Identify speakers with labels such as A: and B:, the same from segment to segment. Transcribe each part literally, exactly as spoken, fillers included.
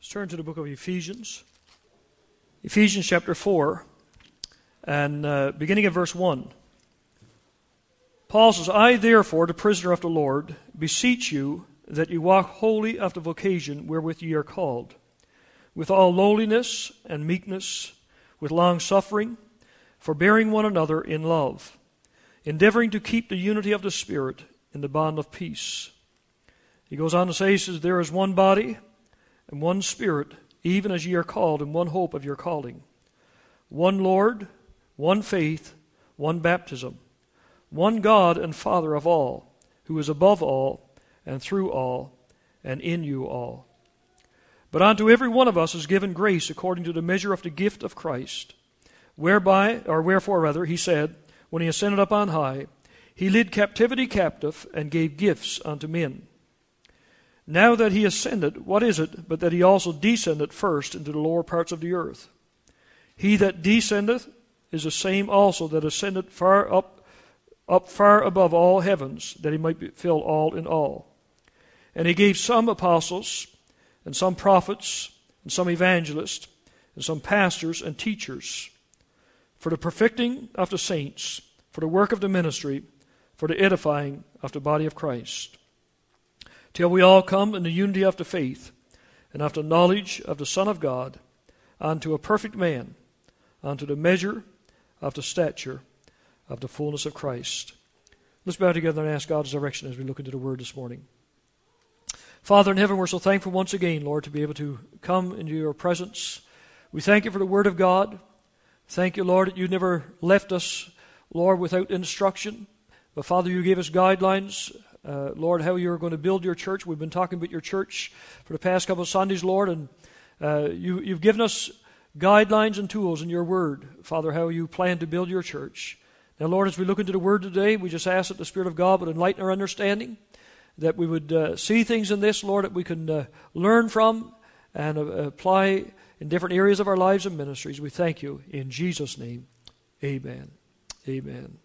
A: Let's turn to the book of Ephesians. Ephesians chapter four, and uh, beginning at verse one. Paul says, I therefore, the prisoner of the Lord, beseech you that you walk wholly after the vocation wherewith ye are called, with all lowliness and meekness, with long-suffering, forbearing one another in love, endeavoring to keep the unity of the Spirit in the bond of peace. He goes on to say, he says, there is one body and one Spirit, even as ye are called in one hope of your calling. One Lord, one faith, one baptism, one God and Father of all, who is above all, and through all, and in you all. But unto every one of us is given grace according to the measure of the gift of Christ, whereby, or wherefore rather, he said, when he ascended up on high, he led captivity captive, and gave gifts unto men. Now that he ascended, what is it but that he also descended first into the lower parts of the earth? He that descendeth is the same also that ascended far up, up far above all heavens, that he might be, fill all in all. And he gave some apostles, and some prophets, and some evangelists, and some pastors and teachers, for the perfecting of the saints, for the work of the ministry, for the edifying of the body of Christ, till we all come in the unity of the faith, and of the knowledge of the Son of God, unto a perfect man, unto the measure of the stature of the fullness of Christ. Let's bow together and ask God's direction as we look into the Word this morning. Father in heaven, we're so thankful once again, Lord, to be able to come into your presence. We thank you for the Word of God. Thank you, Lord, that you never left us, Lord, without instruction. But Father, you gave us guidelines, uh, Lord, how you're going to build your church. We've been talking about your church for the past couple of Sundays, Lord, and uh, you, you've given us guidelines and tools in your Word, Father, how you plan to build your church. Now, Lord, as we look into the Word today, we just ask that the Spirit of God would enlighten our understanding, that we would uh, see things in this, Lord, that we can uh, learn from and uh, apply in different areas of our lives and ministries. We thank you in Jesus' name. Amen. Amen.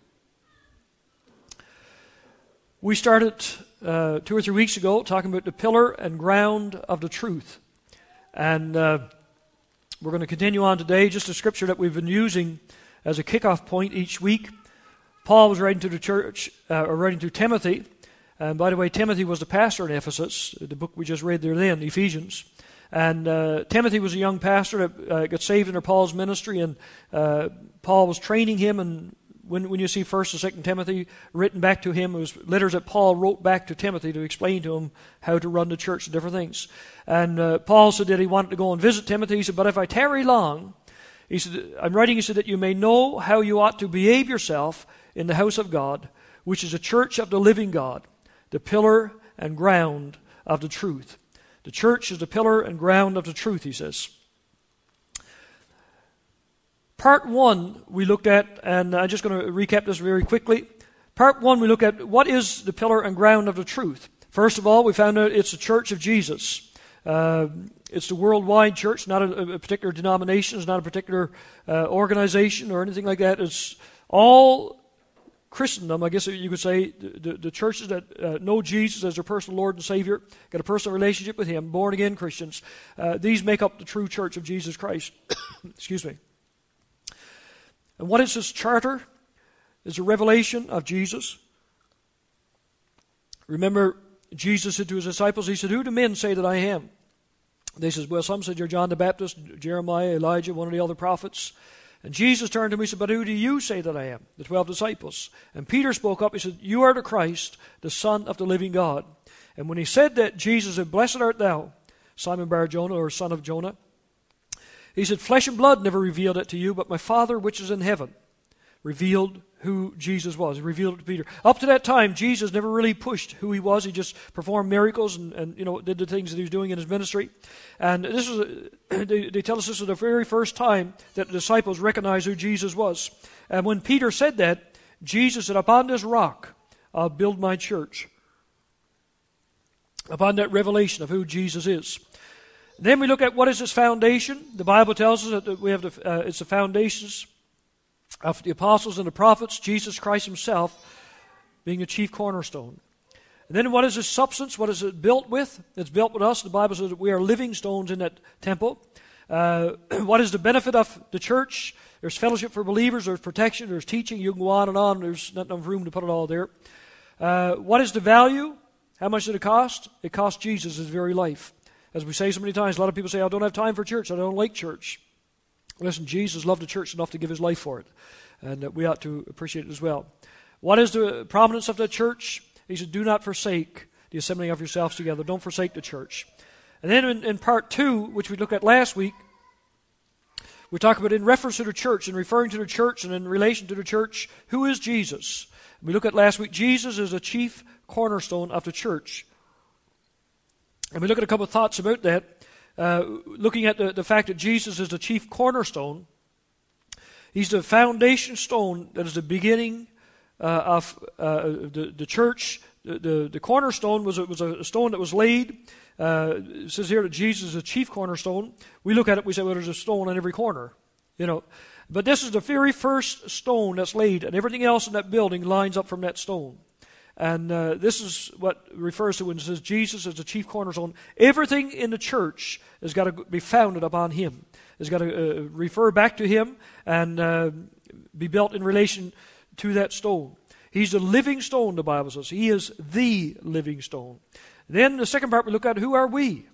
A: We started uh, two or three weeks ago talking about the pillar and ground of the truth. And uh, we're going to continue on today, just a scripture that we've been using as a kickoff point each week. Paul was writing to the church, uh, or writing to Timothy. And by the way, Timothy was the pastor in Ephesus, the book we just read there then, Ephesians. And uh, Timothy was a young pastor that uh, got saved under Paul's ministry, and uh, Paul was training him. And when, when you see First and Second Timothy written back to him, it was letters that Paul wrote back to Timothy to explain to him how to run the church and different things. And uh, Paul said that he wanted to go and visit Timothy. He said, but if I tarry long, he said, I'm writing, he said, that you may know how you ought to behave yourself in the house of God, which is a church of the living God, the pillar and ground of the truth. The church is the pillar and ground of the truth, he says. Part one we looked at, and I'm just going to recap this very quickly. Part one we look at what is the pillar and ground of the truth. First of all, we found out it's the church of Jesus. Uh, it's the worldwide church, not a, a particular denomination, it's not a particular uh, organization or anything like that. It's all Christendom, I guess you could say, the, the churches that uh, know Jesus as their personal Lord and Savior, got a personal relationship with Him, born-again Christians. Uh, these make up the true church of Jesus Christ. Excuse me. And what is this charter? It's a revelation of Jesus. Remember, Jesus said to His disciples, He said, who do men say that I am? They said, well, some said you're John the Baptist, Jeremiah, Elijah, one of the other prophets. And Jesus turned to him and said, but who do you say that I am? The twelve disciples. And Peter spoke up. He said, you are the Christ, the Son of the living God. And when he said that, Jesus said, blessed art thou, Simon Bar-Jonah, or son of Jonah. He said, flesh and blood never revealed it to you, but my Father which is in heaven revealed who Jesus was. He revealed it to Peter. Up to that time, Jesus never really pushed who He was. He just performed miracles and, and you know, did the things that He was doing in His ministry. And this was, a, they, they tell us this was the very first time that the disciples recognized who Jesus was. And when Peter said that, Jesus said, upon this rock, I'll build my church. Upon that revelation of who Jesus is. Then we look at what is this foundation. The Bible tells us that we have the, uh, it's the foundations of the apostles and the prophets, Jesus Christ Himself being the chief cornerstone. And then what is this substance? What is it built with? It's built with us. The Bible says that we are living stones in that temple. Uh, what is the benefit of the church? There's fellowship for believers. There's protection. There's teaching. You can go on and on. There's not enough room to put it all there. Uh, what is the value? How much did it cost? It cost Jesus his very life. As we say so many times, a lot of people say, I don't have time for church. I don't like church. Listen, Jesus loved the church enough to give his life for it. And uh, we ought to appreciate it as well. What is the prominence of the church? He said, do not forsake the assembling of yourselves together. Don't forsake the church. And then in, in part two, which we looked at last week, we talk about in reference to the church and referring to the church and in relation to the church, who is Jesus? We looked at last week, Jesus is the chief cornerstone of the church. And we look at a couple of thoughts about that, uh, looking at the, the fact that Jesus is the chief cornerstone. He's the foundation stone that is the beginning uh, of uh, the, the church. The, the, the cornerstone was a, was a stone that was laid. Uh, it says here that Jesus is the chief cornerstone. We look at it, we say, well, there's a stone on every corner, you know. But this is the very first stone that's laid, and everything else in that building lines up from that stone. And uh, this is what refers to when it says Jesus is the chief cornerstone. Everything in the church has got to be founded upon him. It's got to uh, refer back to him and uh, be built in relation to that stone. He's the living stone, the Bible says. He is the living stone. Then the second part we look at, who are we?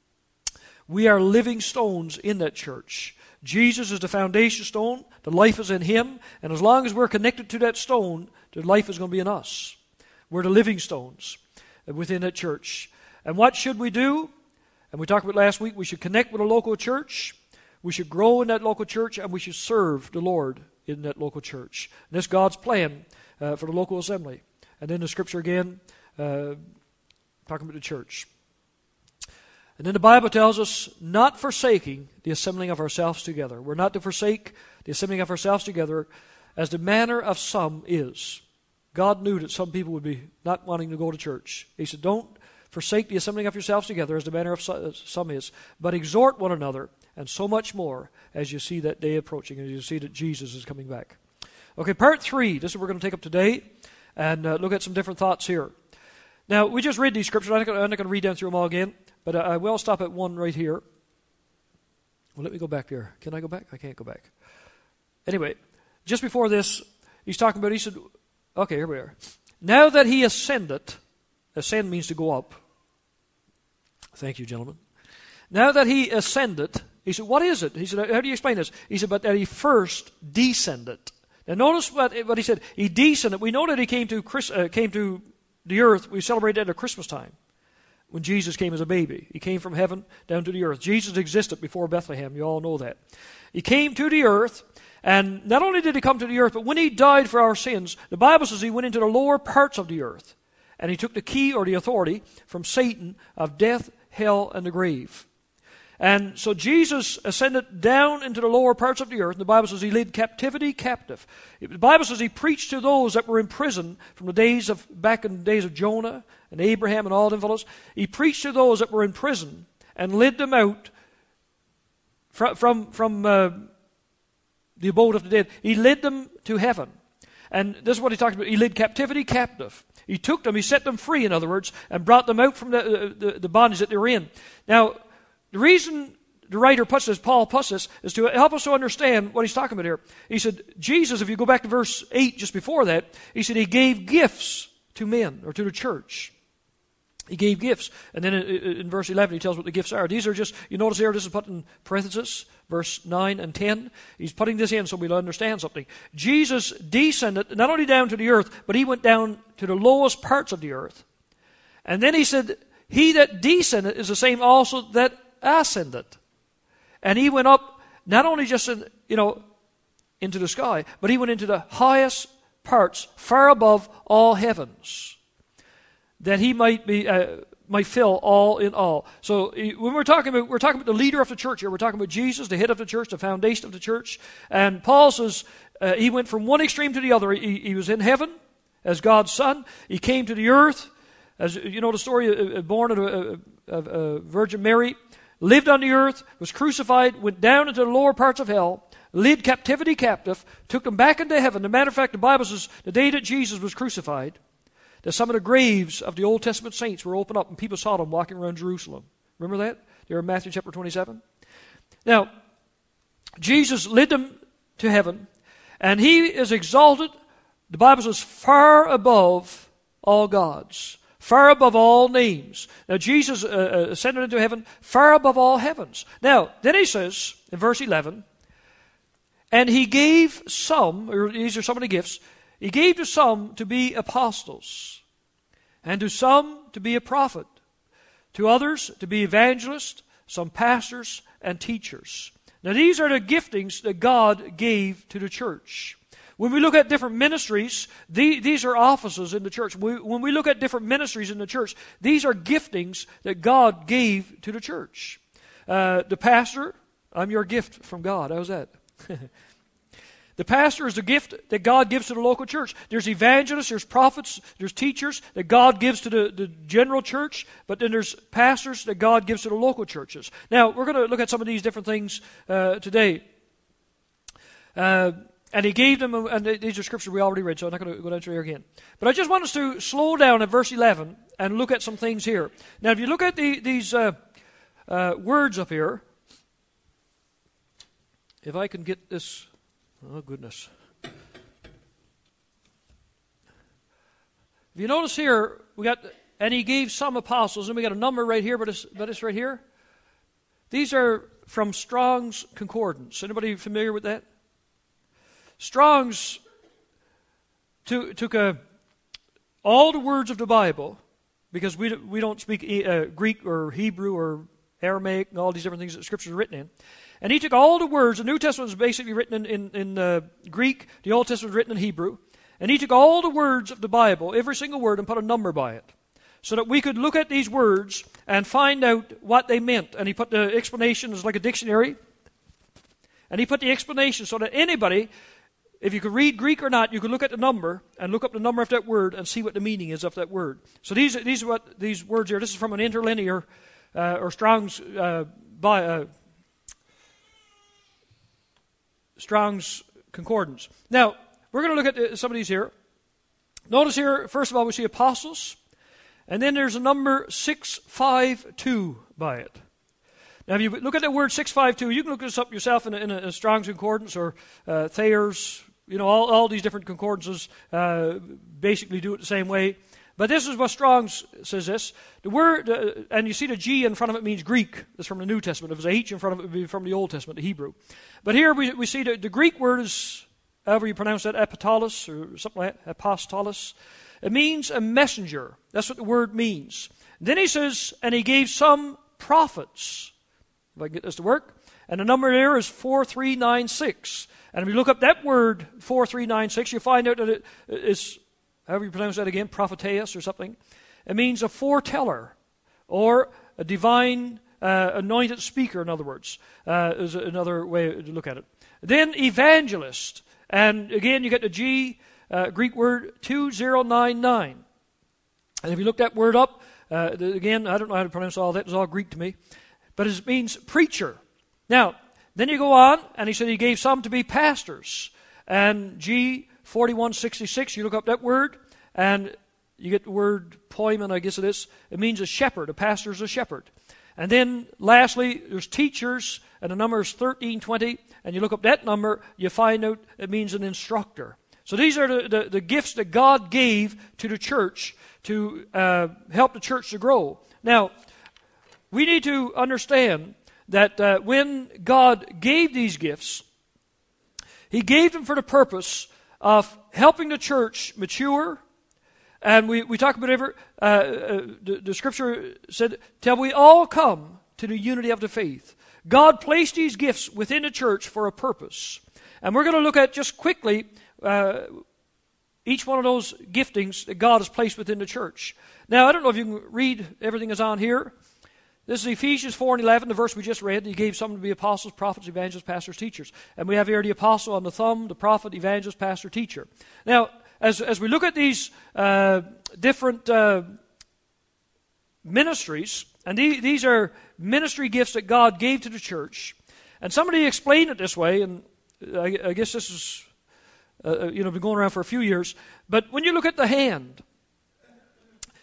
A: We are living stones in that church. Jesus is the foundation stone. The life is in him. And as long as we're connected to that stone, the life is going to be in us. We're the living stones within that church. And what should we do? And we talked about last week, we should connect with a local church. We should grow in that local church, and we should serve the Lord in that local church. And that's God's plan uh, for the local assembly. And then the scripture again, uh, talking about the church. And then the Bible tells us, not forsaking the assembling of ourselves together. We're not to forsake the assembling of ourselves together as the manner of some is. God knew that some people would be not wanting to go to church. He said, don't forsake the assembling of yourselves together as the manner of some is, but exhort one another, and so much more as you see that day approaching, and you see that Jesus is coming back. Okay, part three, this is what we're going to take up today, and uh, look at some different thoughts here. Now, we just read these scriptures. I'm not going to read down through them all again, but I will stop at one right here. Well, let me go back there. Can I go back? I can't go back. Anyway, just before this, he's talking about, he said, okay, here we are. Now that he ascended, ascend means to go up. Thank you, gentlemen. Now that he ascended, he said, what is it? He said, how do you explain this? He said, but that he first descended. Now notice what, what he said. He descended. We know that he came to Chris, uh, came to the earth. We celebrate that at Christmas time, when Jesus came as a baby. He came from heaven down to the earth. Jesus existed before Bethlehem. You all know that. He came to the earth, and not only did he come to the earth, but when he died for our sins, the Bible says he went into the lower parts of the earth, and he took the key or the authority from Satan of death, hell, and the grave. And so Jesus ascended down into the lower parts of the earth. And the Bible says he led captivity captive. The Bible says he preached to those that were in prison from the days of, back in the days of Jonah and Abraham and all them fellows. He preached to those that were in prison and led them out from, from, from uh, the abode of the dead. He led them to heaven. And this is what he talks about. He led captivity captive. He took them, he set them free, in other words, and brought them out from the, the, the bondage that they were in. Now, the reason the writer puts this, Paul puts this, is to help us to understand what he's talking about here. He said, Jesus, if you go back to verse eight just before that, he said he gave gifts to men, or to the church. He gave gifts. And then in, in verse eleven, he tells what the gifts are. These are just, you notice here, this is put in parentheses, verse nine and ten. He's putting this in so we'll understand something. Jesus descended not only down to the earth, but he went down to the lowest parts of the earth. And then he said, he that descended is the same also that ascended. And he went up, not only just in, you know, into the sky, but he went into the highest parts, far above all heavens, that he might be uh, might fill all in all. So when we're talking about we're talking about the leader of the church here, we're talking about Jesus, the head of the church, the foundation of the church. And Paul says uh, he went from one extreme to the other. He, he was in heaven as God's son. He came to the earth, as you know the story, uh, born of a, a, a Virgin Mary. Lived on the earth, was crucified, went down into the lower parts of hell, led captivity captive, took them back into heaven. As a matter of fact, the Bible says the day that Jesus was crucified, that some of the graves of the Old Testament saints were opened up and people saw them walking around Jerusalem. Remember that? There in Matthew chapter twenty-seven. Now, Jesus led them to heaven, and he is exalted, the Bible says, far above all gods, far above all names. Now, Jesus uh, ascended into heaven, far above all heavens. Now, then he says, in verse eleven, and he gave some, or these are some of the gifts, he gave to some to be apostles, and to some to be a prophet, to others to be evangelists, some pastors and teachers. Now these are the giftings that God gave to the church. When we look at different ministries, the, these are offices in the church. We, when we look at different ministries in the church, these are giftings that God gave to the church. Uh, the pastor, I'm your gift from God. How's that? The pastor is the gift that God gives to the local church. There's evangelists, there's prophets, there's teachers that God gives to the, the general church, but then there's pastors that God gives to the local churches. Now, we're going to look at some of these different things uh, today. Uh, and he gave them, and these are scriptures we already read, so I'm not going to go down through here again. But I just want us to slow down at verse eleven and look at some things here. Now, if you look at the, these uh, uh, words up here, if I can get this... Oh, goodness. If you notice here, we got, and he gave some apostles, and we got a number right here, but it's, but it's right here. These are from Strong's Concordance. Anybody familiar with that? Strong's took, took a, all the words of the Bible, because we, we don't speak uh, Greek or Hebrew or Aramaic and all these different things that Scripture is written in. And he took all the words. The New Testament is basically written in, in, in uh, Greek. The Old Testament is written in Hebrew. And he took all the words of the Bible, every single word, and put a number by it, so that we could look at these words and find out what they meant. And he put the explanation as like a dictionary. And he put the explanation so that anybody, if you could read Greek or not, you could look at the number and look up the number of that word and see what the meaning is of that word. So these, these are what these words here. This is from an interlinear uh, or Strong's uh, by. Uh, Strong's Concordance. Now, we're going to look at some of these here. Notice here, first of all, we see apostles, and then there's a number six five two by it. Now, if you look at the word six five two, you can look this up yourself in a, in a Strong's Concordance or uh, Thayer's, you know, all, all these different concordances uh, basically do it the same way. But this is what Strong's says this. The word, uh, and you see the G in front of it means Greek. That's from the New Testament. If there's a H in front of it, it would be from the Old Testament, the Hebrew. But here we, we see the, the Greek word is, however you pronounce that, apostolos, or something like that, apostolos. It means a messenger. That's what the word means. Then he says, and he gave some prophets. If I can get this to work. And the number there is four three nine six. And if you look up that word, four three nine six, you find out that it is... however you pronounce that again, prophetess or something. It means a foreteller or a divine uh, anointed speaker, in other words, uh, is another way to look at it. Then evangelist. And again, you get the G, uh, Greek word two zero nine nine. And if you look that word up, uh, again, I don't know how to pronounce all that. It's all Greek to me. But it means preacher. Now, then you go on, and he said he gave some to be pastors. And G, forty-one sixty-six, you look up that word, and you get the word poimen, I guess it is. It means a shepherd. A pastor is a shepherd. And then lastly, there's teachers, and the number is thirteen twenty, and you look up that number, you find out it means an instructor. So these are the, the, the gifts that God gave to the church to uh, help the church to grow. Now, we need to understand that uh, when God gave these gifts, He gave them for the purpose of helping the church mature. And we, we talk about every, uh, uh, the, the scripture said, till we all come to the unity of the faith. God placed these gifts within the church for a purpose. And we're going to look at just quickly uh, each one of those giftings that God has placed within the church. Now, I don't know if you can read everything that's on here. This is Ephesians four and eleven, the verse we just read. He gave some to be apostles, prophets, evangelists, pastors, teachers. And we have here the apostle on the thumb, the prophet, evangelist, pastor, teacher. Now, as, as we look at these uh, different uh, ministries, and the, these are ministry gifts that God gave to the church, and somebody explained it this way, and I, I guess this is, uh, you know, been going around for a few years, but when you look at the hand,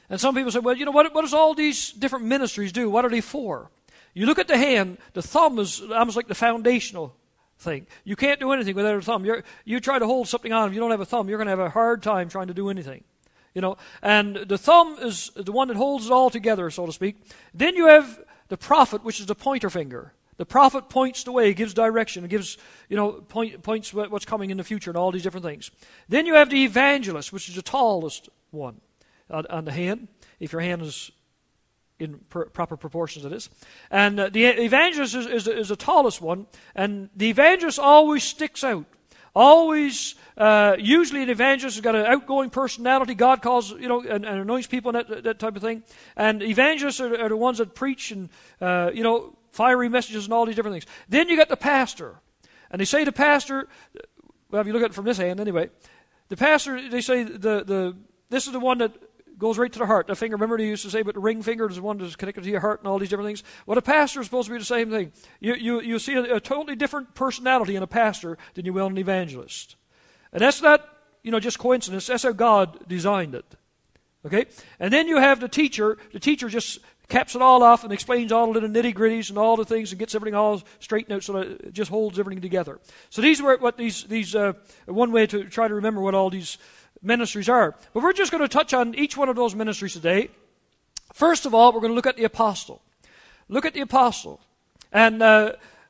A: And some people say, well, you know, what, what does all these different ministries do? What are they for? You look at the hand, the thumb is almost like the foundational thing. You can't do anything without a thumb. You're, you try to hold something on, if you don't have a thumb, you're going to have a hard time trying to do anything. You know, and the thumb is the one that holds it all together, so to speak. Then you have the prophet, which is the pointer finger. The prophet points the way, gives direction, gives, you know, point, points what's coming in the future and all these different things. Then you have the evangelist, which is the tallest one on, on the hand, if your hand is in pr- proper proportions, it is. And uh, the evangelist is, is, is the tallest one, and the evangelist always sticks out. Always, uh, usually an evangelist has got an outgoing personality. God calls, you know, and, and anoints people and that, that type of thing. And evangelists are, are the ones that preach and, uh, you know, fiery messages and all these different things. Then you got the pastor. And they say the pastor, well, if you look at it from this hand anyway, the pastor, they say the, the this is the one that goes right to the heart. The finger, remember they used to say, but the ring finger is the one that's connected to your heart and all these different things. Well, a pastor is supposed to be the same thing. You you, you see a, a totally different personality in a pastor than you will in an evangelist. And that's not, you know, just coincidence. That's how God designed it. Okay? And then you have the teacher. The teacher just caps it all off and explains all the little nitty-gritties and all the things and gets everything all straightened out so that it just holds everything together. So these were what these, these uh, one way to try to remember what all these ministries are. But we're just going to touch on each one of those ministries today. First of all, we're going to look at the apostle. Look at the apostle. And uh,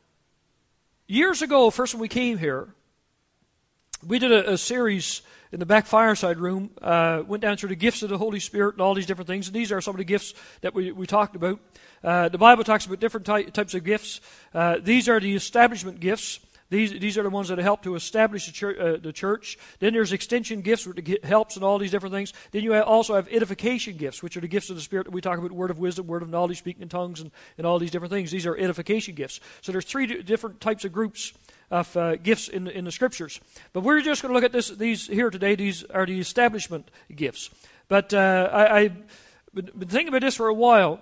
A: years ago, first when we came here, we did a, a series in the back fireside room, uh, went down through the gifts of the Holy Spirit and all these different things. And these are some of the gifts that we, we talked about. Uh, the Bible talks about different ty- types of gifts. Uh, these are the establishment gifts. These these are the ones that help to establish the church, uh, the church. Then there's extension gifts, which helps and all these different things. Then you also have edification gifts, which are the gifts of the Spirit that we talk about, word of wisdom, word of knowledge, speaking in tongues, and, and all these different things. These are edification gifts. So there's three d- different types of groups of uh, gifts in the, in the Scriptures. But we're just going to look at this these here today. These are the establishment gifts. But uh, I, I've been thinking about this for a while,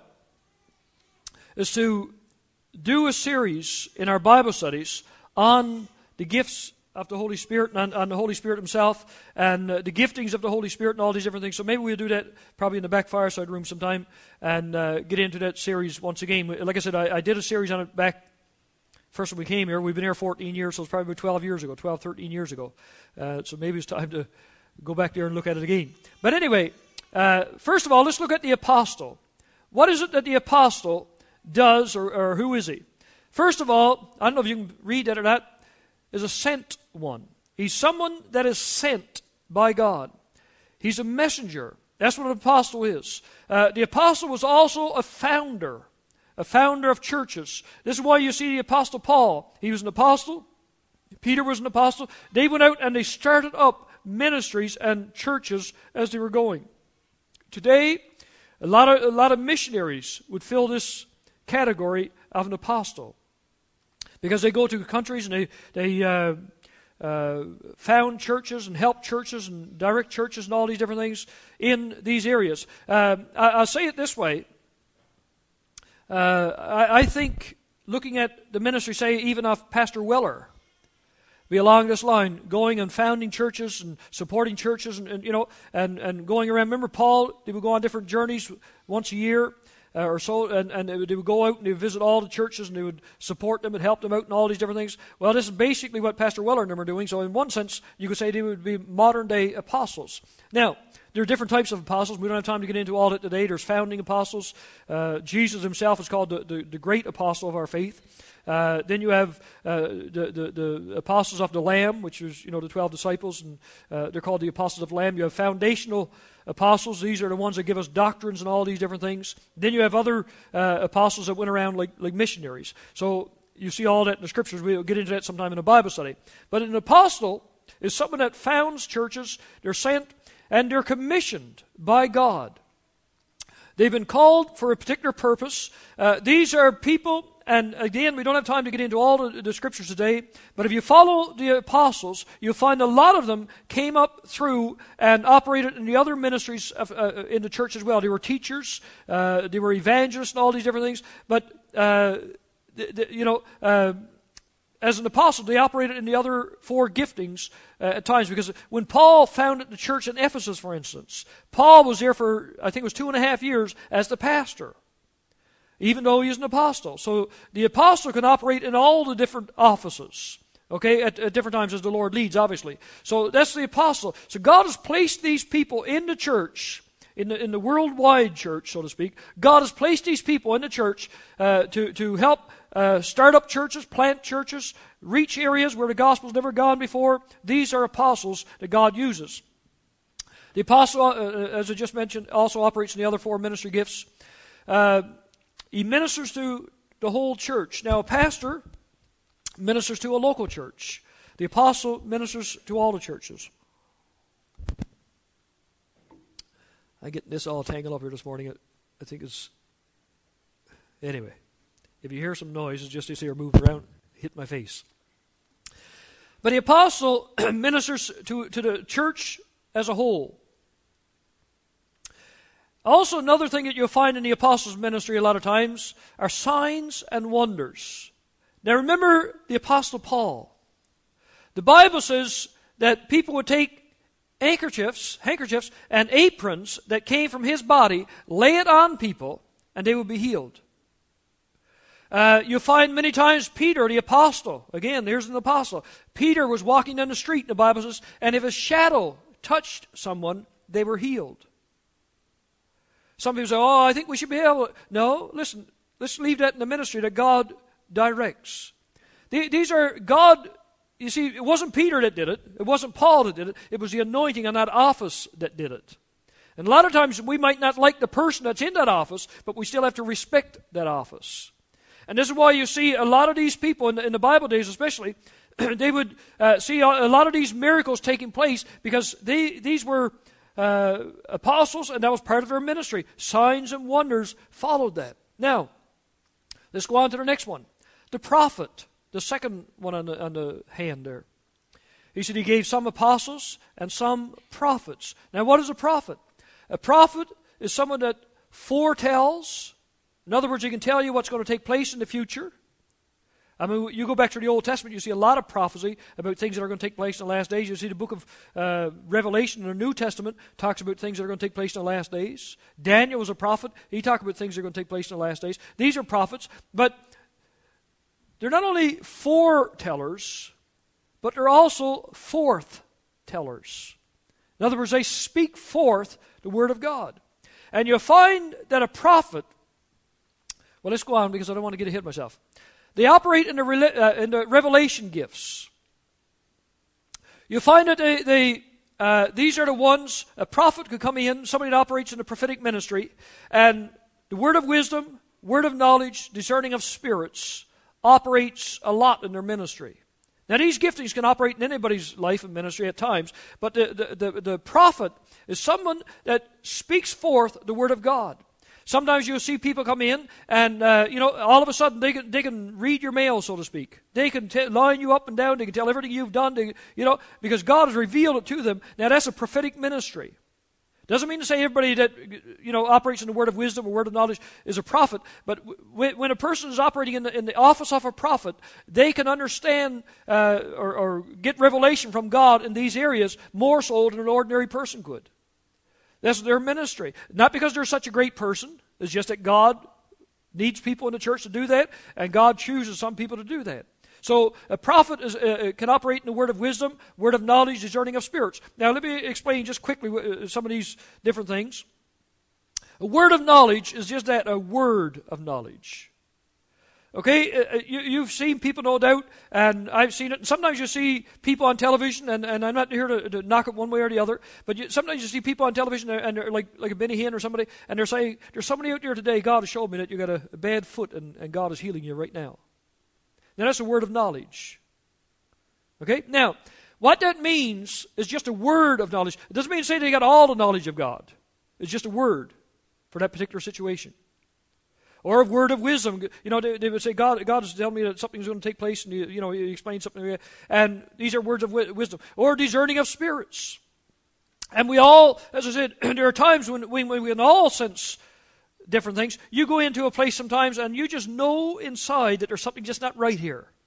A: is to do a series in our Bible studies on the gifts of the Holy Spirit and on, on the Holy Spirit himself and uh, the giftings of the Holy Spirit and all these different things. So maybe we'll do that probably in the back fireside room sometime and uh, get into that series once again. Like I said, I, I did a series on it back first when we came here. We've been here fourteen years, so it's probably about twelve years ago, twelve, thirteen years ago. Uh, so maybe it's time to go back there and look at it again. But anyway, uh, first of all, let's look at the apostle. What is it that the apostle does, or, or who is he? First of all, I don't know if you can read that or not, is a sent one. He's someone that is sent by God. He's a messenger. That's what an apostle is. Uh, the apostle was also a founder, a founder of churches. This is why you see the apostle Paul. He was an apostle. Peter was an apostle. They went out and they started up ministries and churches as they were going. Today, a lot of, a lot of missionaries would fill this category of an apostle, because they go to countries and they, they uh, uh, found churches and help churches and direct churches and all these different things in these areas. Uh, I, I'll say it this way. Uh, I, I think looking at the ministry, say, even of Pastor Weller, be along this line, going and founding churches and supporting churches and, and you know, and, and going around. Remember Paul, they would go on different journeys once a year. Uh, or so, and, and they, would, they would go out and they would visit all the churches and they would support them and help them out and all these different things. Well, this is basically what Pastor Weller and them are doing. So in one sense, you could say they would be modern-day apostles. Now, there are different types of apostles. We don't have time to get into all that today. There's founding apostles. Uh, Jesus himself is called the, the, the great apostle of our faith. Uh, then you have uh, the, the, the apostles of the Lamb, which is, you know, the twelve disciples, and uh, they're called the apostles of the Lamb. You have foundational apostles. These are the ones that give us doctrines and all these different things. Then you have other uh, apostles that went around like, like missionaries. So you see all that in the Scriptures. We'll get into that sometime in a Bible study. But an apostle is someone that founds churches. They're sent and they're commissioned by God. They've been called for a particular purpose. Uh, these are people, and again, we don't have time to get into all the, the Scriptures today, but if you follow the apostles, you'll find a lot of them came up through and operated in the other ministries of, uh, in the church as well. They were teachers, uh, they were evangelists and all these different things, but, uh, th- th- you know, uh, as an apostle, they operated in the other four giftings uh, at times. Because when Paul founded the church in Ephesus, for instance, Paul was there for, I think it was two and a half years as the pastor, even though he was an apostle. So the apostle can operate in all the different offices, okay, at, at different times as the Lord leads, obviously. So that's the apostle. So God has placed these people in the church, in the, in the worldwide church, so to speak. God has placed these people in the church uh, to, to help uh, start up churches, plant churches, reach areas where the gospel's never gone before. These are apostles that God uses. The apostle, uh, as I just mentioned, also operates in the other four ministry gifts. Uh, he ministers to the whole church. Now, a pastor ministers to a local church. The apostle ministers to all the churches. I get this all tangled up here this morning. I think it's... Anyway, if you hear some noise, it's just this here moving around, hit my face. But the apostle ministers to, to the church as a whole. Also, another thing that you'll find in the apostles' ministry a lot of times are signs and wonders. Now remember the apostle Paul. The Bible says that people would take handkerchiefs, handkerchiefs and aprons that came from his body, lay it on people, and they would be healed. Uh, you'll find many times Peter, the apostle, again, there's an apostle. Peter was walking down the street, the Bible says, and if his shadow touched someone, they were healed. Some people say, oh, I think we should be able to. No, listen, let's leave that in the ministry that God directs. These are God, you see, it wasn't Peter that did it. It wasn't Paul that did it. It was the anointing on that office that did it. And a lot of times we might not like the person that's in that office, but we still have to respect that office. And this is why you see a lot of these people, in the, in the Bible days especially, they would uh, see a, a lot of these miracles taking place because they, these were uh, apostles, and that was part of their ministry. Signs and wonders followed that. Now, let's go on to the next one. The prophet, the second one on the, on the hand there. He said he gave some apostles and some prophets. Now, what is a prophet? A prophet is someone that foretells. In other words, he can tell you what's going to take place in the future. I mean, you go back to the Old Testament, you see a lot of prophecy about things that are going to take place in the last days. You see the book of uh, Revelation in the New Testament talks about things that are going to take place in the last days. Daniel was a prophet. He talked about things that are going to take place in the last days. These are prophets, but they're not only foretellers, but they're also forth-tellers. In other words, they speak forth the Word of God. And you'll find that a prophet, well, let's go on because I don't want to get ahead of myself. They operate in the, uh, in the revelation gifts. You'll find that they, they uh, these are the ones, a prophet could come in, somebody that operates in the prophetic ministry, and the word of wisdom, word of knowledge, discerning of spirits, operates a lot in their ministry. Now, these giftings can operate in anybody's life and ministry at times, but the, the, the, the prophet is someone that speaks forth the word of God. Sometimes you'll see people come in and, uh, you know, all of a sudden they can, they can read your mail, so to speak. They can t- line you up and down. They can tell everything you've done, they, you know, because God has revealed it to them. Now, that's a prophetic ministry. Doesn't mean to say everybody that, you know, operates in the word of wisdom or word of knowledge is a prophet. But w- when a person is operating in the, in the office of a prophet, they can understand uh, or, or get revelation from God in these areas more so than an ordinary person could. That's their ministry. Not because they're such a great person. It's just that God needs people in the church to do that, and God chooses some people to do that. So a prophet is, uh, can operate in the word of wisdom, word of knowledge, discerning of spirits. Now let me explain just quickly some of these different things. A word of knowledge is just that, a word of knowledge. Okay, uh, you, you've seen people, no doubt, and I've seen it. Sometimes you see people on television, and, and I'm not here to, to knock it one way or the other, but you, sometimes you see people on television, and they're like, like a Benny Hinn or somebody, and they're saying, there's somebody out there today, God has showed me that you got a, a bad foot, and, and God is healing you right now. Now, that's a word of knowledge. Okay, now, what that means is just a word of knowledge. It doesn't mean to say they got all the knowledge of God. It's just a word for that particular situation. Or a word of wisdom. You know, they, they would say, God, God is telling me that something's going to take place, and you, you know, He explains something. And these are words of wisdom. Or discerning of spirits. And we all, as I said, there are times when, when we can all sense different things. You go into a place sometimes, and you just know inside that there's something just not right here.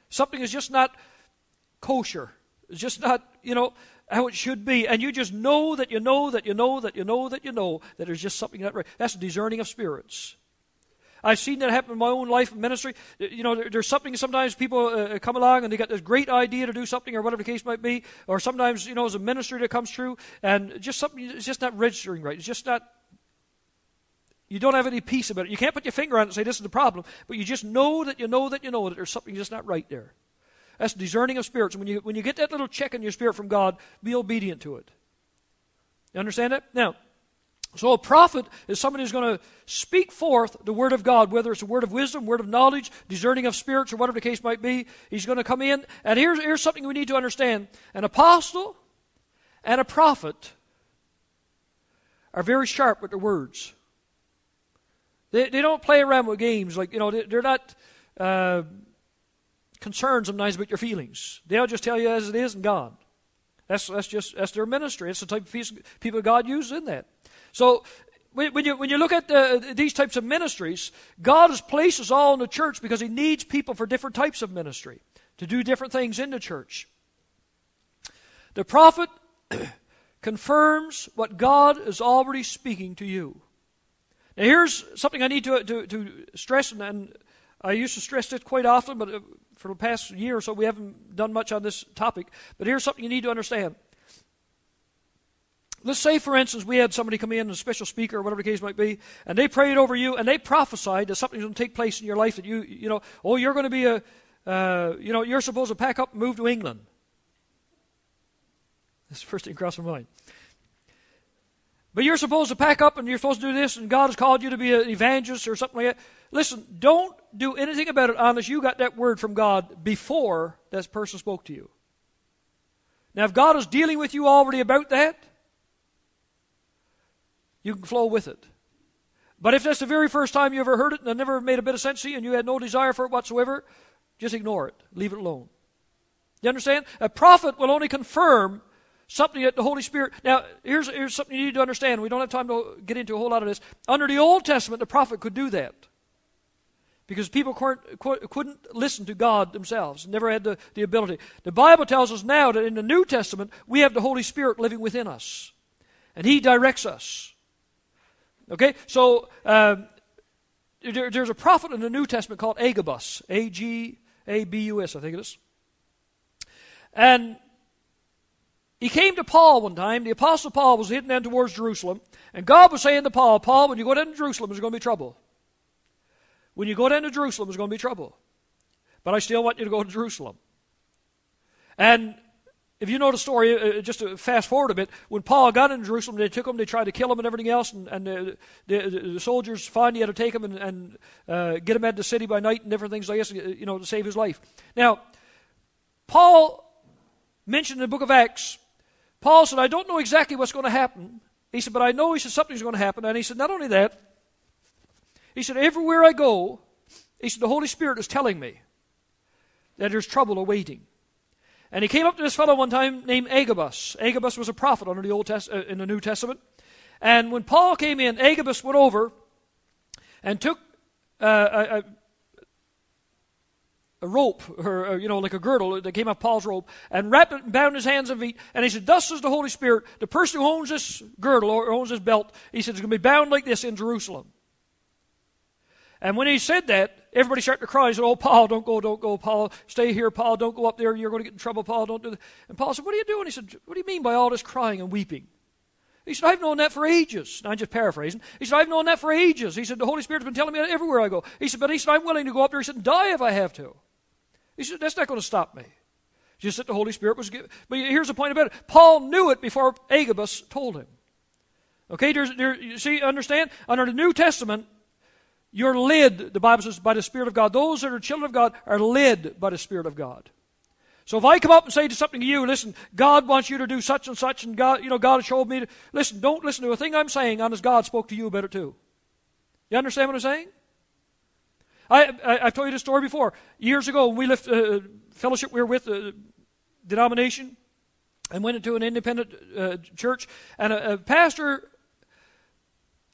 A: Something is just not kosher. It's just not, you know, how it should be. And you just know that you know that you know that you know that you know that there's just something not right. That's discerning of spirits. I've seen that happen in my own life and ministry. You know, there, there's something, sometimes people uh, come along and they got this great idea to do something or whatever the case might be. Or sometimes, you know, as a ministry that comes through and just something, it's just not registering right. It's just not, you don't have any peace about it. You can't put your finger on it and say this is the problem. But you just know that you know that you know that there's something just not right there. That's discerning of spirits. When you, when you get that little check in your spirit from God, be obedient to it. You understand that? Now, so a prophet is somebody who's going to speak forth the word of God, whether it's a word of wisdom, word of knowledge, discerning of spirits, or whatever the case might be. He's going to come in. And here's, here's something we need to understand. An apostle and a prophet are very sharp with their words. They, they don't play around with games. Like, you know, they, they're not uh, concerned sometimes about your feelings. They'll just tell you as it is and gone. That's, that's just that's their ministry. It's the type of people God uses in that. So when you, when you look at the, these types of ministries, God has placed us all in the church because He needs people for different types of ministry, to do different things in the church. The prophet confirms what God is already speaking to you. Now here's something I need to, to, to stress, and, and I used to stress this quite often, but for the past year or so we haven't done much on this topic. But here's something you need to understand. Let's say, for instance, we had somebody come in, a special speaker or whatever the case might be, and they prayed over you, and they prophesied that something's going to take place in your life that you, you know, oh, you're going to be a, uh, you know, you're supposed to pack up and move to England. That's the first thing across my mind. But you're supposed to pack up and you're supposed to do this, and God has called you to be an evangelist or something like that. Listen, don't do anything about it unless you got that word from God before that person spoke to you. Now, if God is dealing with you already about that, you can flow with it. But if that's the very first time you ever heard it and it never made a bit of sense to you and you had no desire for it whatsoever, just ignore it. Leave it alone. You understand? A prophet will only confirm something that the Holy Spirit... Now, here's, here's something you need to understand. We don't have time to get into a whole lot of this. Under the Old Testament, the prophet could do that. Because people couldn't listen to God themselves. Never had the, the ability. The Bible tells us now that in the New Testament, we have the Holy Spirit living within us. And He directs us. Okay, so um, there, there's a prophet in the New Testament called Agabus, A G A B U S, I think it is. And he came to Paul one time. The Apostle Paul was heading down towards Jerusalem, and God was saying to Paul, Paul, when you go down to Jerusalem, there's going to be trouble. When you go down to Jerusalem, there's going to be trouble. But I still want you to go to Jerusalem. And if you know the story, uh, just to fast forward a bit, when Paul got into Jerusalem, they took him, they tried to kill him and everything else, and, and the, the, the soldiers finally had to take him and, and uh, get him out of the city by night and different things like this, you know, to save his life. Now, Paul mentioned in the book of Acts, Paul said, I don't know exactly what's going to happen. He said, but I know, he said, something's going to happen. And he said, not only that, he said, everywhere I go, he said, the Holy Spirit is telling me that there's trouble awaiting. And he came up to this fellow one time named Agabus. Agabus was a prophet under the Old Test- uh, in the New Testament. And when Paul came in, Agabus went over and took uh, a, a rope, or, or you know, like a girdle that came off Paul's robe, and wrapped it and bound his hands and feet. And he said, thus says the Holy Spirit, the person who owns this girdle or owns this belt, he said, is going to be bound like this in Jerusalem. And when he said that, everybody started to cry. He said, oh, Paul, don't go, don't go, Paul. Stay here, Paul. Don't go up there. You're going to get in trouble, Paul. Don't do that. And Paul said, what are you doing? He said, what do you mean by all this crying and weeping? He said, I've known that for ages. Now, I'm just paraphrasing. He said, I've known that for ages. He said, the Holy Spirit's been telling me that everywhere I go. He said, but he said, I'm willing to go up there. He said, and die if I have to. He said, that's not going to stop me. Just that the Holy Spirit was given. But here's the point about it. Paul knew it before Agabus told him. Okay, there's, there, you see, understand? Under the New Testament, you're led, the Bible says, by the Spirit of God. Those that are children of God are led by the Spirit of God. So if I come up and say to something to you, listen, God wants you to do such and such, and God, you know, God has showed me to, listen, don't listen to a thing I'm saying unless God spoke to you about it too. You understand what I'm saying? I, I, I've told you this story before. Years ago, when we left uh, fellowship, we were with a denomination and went into an independent uh, church, and a, a pastor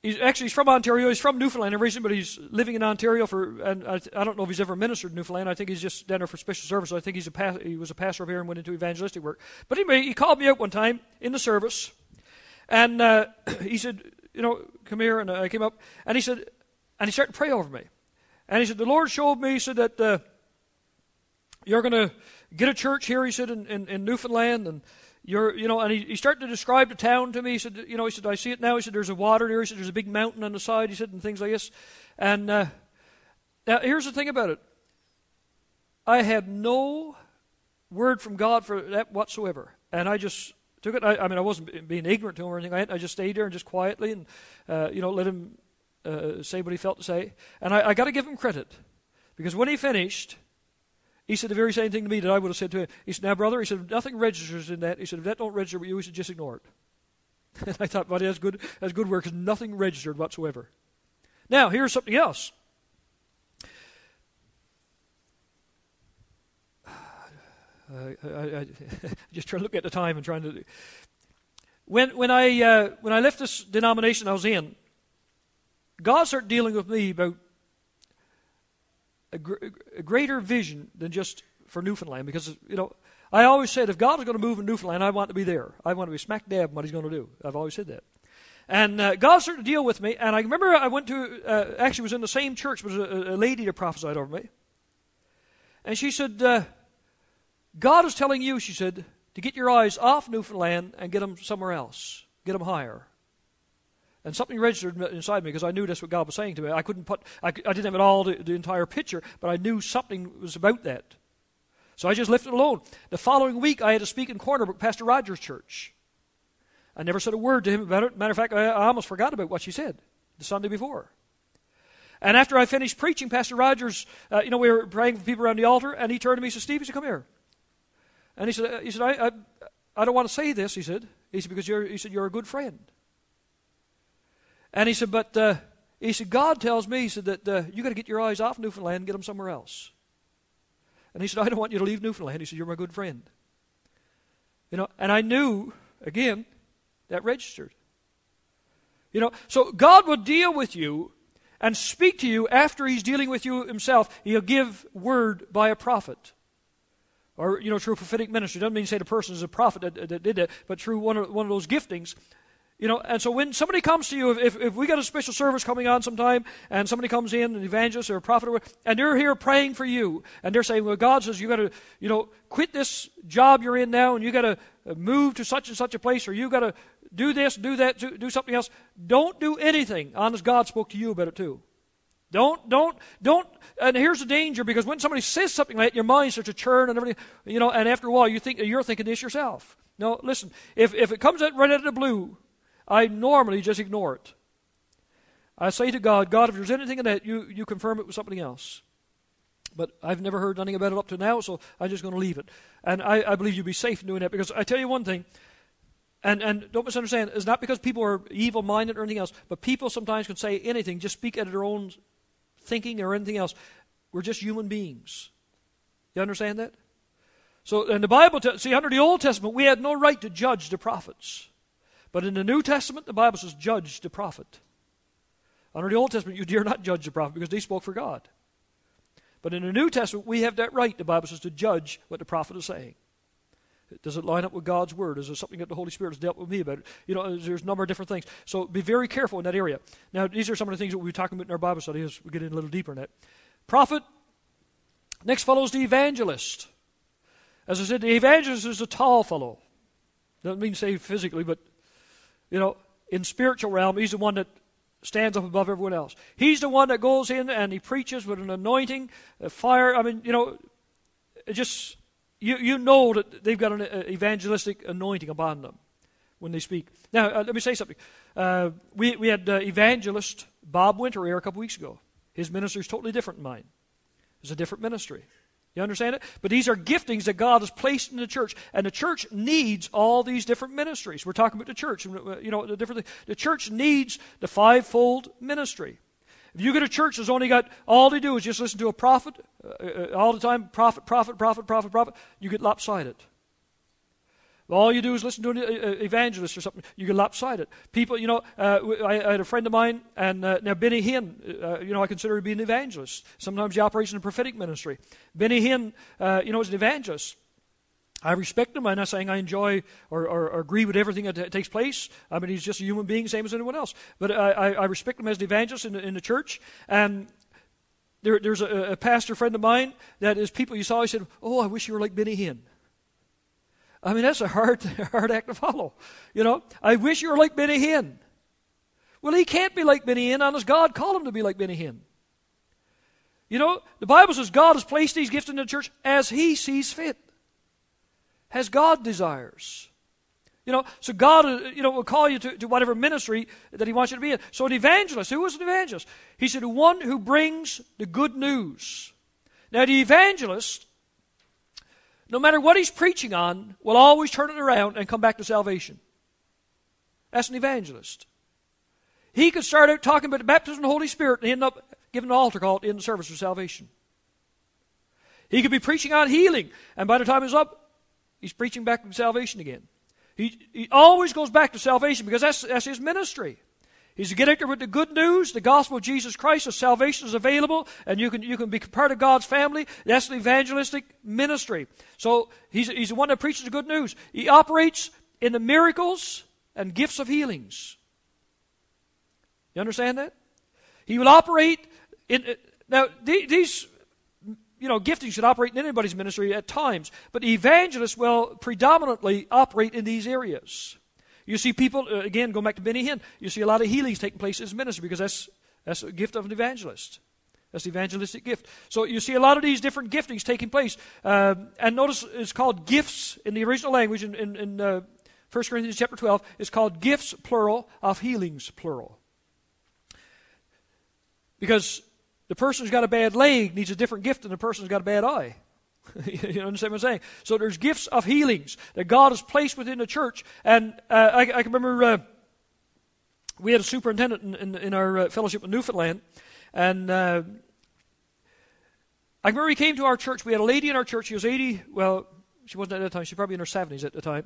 A: he's actually he's from Ontario. He's from Newfoundland originally, but he's living in Ontario for. And I, I don't know if he's ever ministered in Newfoundland. I think he's just down there for special service. So I think he's a pas- he was a pastor over here and went into evangelistic work. But anyway, he called me out one time in the service, and uh, he said, "You know, come here." And I came up, and he said, and he started to pray over me, and he said, "The Lord showed me," he said, "that uh, you're going to get a church here," he said, in, in, in Newfoundland, and you're, you know, and he, he started to describe the town to me. He said, you know, he said, "I see it now." He said, "There's a water there." He said, "There's a big mountain on the side." He said, and things like this. And uh, now here's the thing about it. I had no word from God for that whatsoever, and I just took it. I, I mean, I wasn't being ignorant to him or anything like that. I just stayed there and just quietly and, uh, you know, let him uh, say what he felt to say. And I, I got to give him credit, because when he finished, he said the very same thing to me that I would have said to him. He said, "Now, brother," he said, "if nothing registers in that," he said, "if that don't register with you, we should just ignore it." And I thought, buddy, that's good, that's good work, because nothing registered whatsoever. Now, here's something else. Uh, I, I, I just trying to look at the time and trying to. When when I uh, when I left this denomination I was in, God started dealing with me about a, gr- a greater vision than just for Newfoundland, because, you know, I always said if God is going to move in Newfoundland, I want to be there. I want to be smack dab in what He's going to do. I've always said that. And uh, God started to deal with me, and I remember I went to, uh, actually was in the same church, but there was a, a lady that prophesied over me. And she said, uh, "God is telling you," she said, "to get your eyes off Newfoundland and get them somewhere else. Get them higher." And something registered inside me, because I knew that's what God was saying to me. I couldn't put, I, I didn't have it all, the, the entire picture, but I knew something was about that. So I just left it alone. The following week, I had to speak in Corner Brook, Pastor Rogers' church. I never said a word to him about it. Matter of fact, I, I almost forgot about what she said the Sunday before. And after I finished preaching, Pastor Rogers, uh, you know, we were praying for people around the altar, and he turned to me and said, "Steve," he said, "come here." And he said, he said, I, I, I don't want to say this, he said. He said, because you're, he said, "you're a good friend." And he said, but, uh, he said, "God tells me," he said, "that uh, you got to get your eyes off Newfoundland and get them somewhere else." And he said, "I don't want you to leave Newfoundland." He said, "You're my good friend." You know, and I knew, again, that registered. You know, so God will deal with you and speak to you after He's dealing with you Himself. He'll give word by a prophet. Or, you know, through prophetic ministry. Doesn't mean to say the person is a prophet that, that did that, but through one of, one of those giftings. You know, and so when somebody comes to you, if, if we got a special service coming on sometime, and somebody comes in, an evangelist or a prophet, or, and they're here praying for you, and they're saying, well, God says you got to, you know, quit this job you're in now, and you got to move to such and such a place, or you got to do this, do that, do, do something else. Don't do anything unless God spoke to you about it too. Don't, don't, don't, and here's the danger, because when somebody says something like that, your mind starts to churn and everything, you know, and after a while you think, you're thinking this yourself. No, listen, if, if it comes out right out of the blue, I normally just ignore it. I say to God, God, if there's anything in that, you, you confirm it with something else. But I've never heard anything about it up to now, so I'm just going to leave it. And I, I believe you'd be safe in doing that, because I tell you one thing, and, and don't misunderstand, it's not because people are evil-minded or anything else, but people sometimes can say anything, just speak out of their own thinking or anything else. We're just human beings. You understand that? So, and the Bible, t- see, under the Old Testament, we had no right to judge the prophets. But in the New Testament, the Bible says, judge the prophet. Under the Old Testament, you dare not judge the prophet, because they spoke for God. But in the New Testament, we have that right, the Bible says, to judge what the prophet is saying. Does it line up with God's Word? Is there something that the Holy Spirit has dealt with me about it? You know, there's a number of different things. So be very careful in that area. Now, these are some of the things that we'll be talking about in our Bible study as we get in a little deeper in that. Prophet. Next follows the evangelist. As I said, the evangelist is a tall fellow. Doesn't mean to say physically, but, you know, in spiritual realm, he's the one that stands up above everyone else. He's the one that goes in and he preaches with an anointing, a fire. I mean, you know, it just, you, you know that they've got an uh, evangelistic anointing upon them when they speak. Now, uh, let me say something. Uh, we, we had uh, evangelist Bob Winter here a couple weeks ago. His ministry is totally different than mine. It's a different ministry. You understand it? But these are giftings that God has placed in the church, and the church needs all these different ministries. We're talking about the church, you know, the different. The church needs the fivefold ministry. If you get a church that's only got, all they do is just listen to a prophet uh, uh, all the time, prophet, prophet, prophet, prophet, prophet, you get lopsided. All you do is listen to an evangelist or something. You get lopsided. People, you know, uh, I, I had a friend of mine, and uh, now Benny Hinn, uh, you know, I consider him to be an evangelist. Sometimes he operates in the prophetic ministry. Benny Hinn, uh, you know, is an evangelist. I respect him. I'm not saying I enjoy or, or, or agree with everything that t- takes place. I mean, he's just a human being, same as anyone else. But I, I, I respect him as an evangelist in the, in the church. And there, there's a, a pastor friend of mine that is people you saw, he said, oh, I wish you were like Benny Hinn. I mean, that's a hard, hard act to follow. You know, I wish you were like Benny Hinn. Well, he can't be like Benny Hinn unless God called him to be like Benny Hinn. You know, the Bible says God has placed these gifts in the church as He sees fit. As God desires. You know, so God, you know, will call you to, to whatever ministry that He wants you to be in. So an evangelist, who was an evangelist? He said, one who brings the good news. Now the evangelist, no matter what he's preaching on, will always turn it around and come back to salvation. That's an evangelist. He could start out talking about the baptism of the Holy Spirit and end up giving an altar call in the service of salvation. He could be preaching on healing, and by the time it's up, he's preaching back to salvation again. He, he always goes back to salvation because that's, that's his ministry. He's to get out there with the good news, the gospel of Jesus Christ, the salvation is available, and you can you can be part of God's family. That's the evangelistic ministry. So he's, he's the one that preaches the good news. He operates in the miracles and gifts of healings. You understand that? He will operate in... Now, these... You know, gifting should operate in anybody's ministry at times, but evangelists will predominantly operate in these areas. You see people, uh, again, going back to Benny Hinn, you see a lot of healings taking place in his ministry because that's that's a gift of an evangelist. That's the evangelistic gift. So you see a lot of these different giftings taking place. Um, and notice it's called gifts in the original language in, in, in uh, First Corinthians chapter twelve. It's called gifts, plural, of healings, plural. Because the person who's got a bad leg needs a different gift than the person who's got a bad eye. You understand what I'm saying? So there's gifts of healings that God has placed within the church. And uh, I, I can remember uh, we had a superintendent in, in, in our uh, fellowship in Newfoundland. And uh, I remember he came to our church. We had a lady in our church. She was eighty. Well, she wasn't at that time. She was probably in her seventies at the time.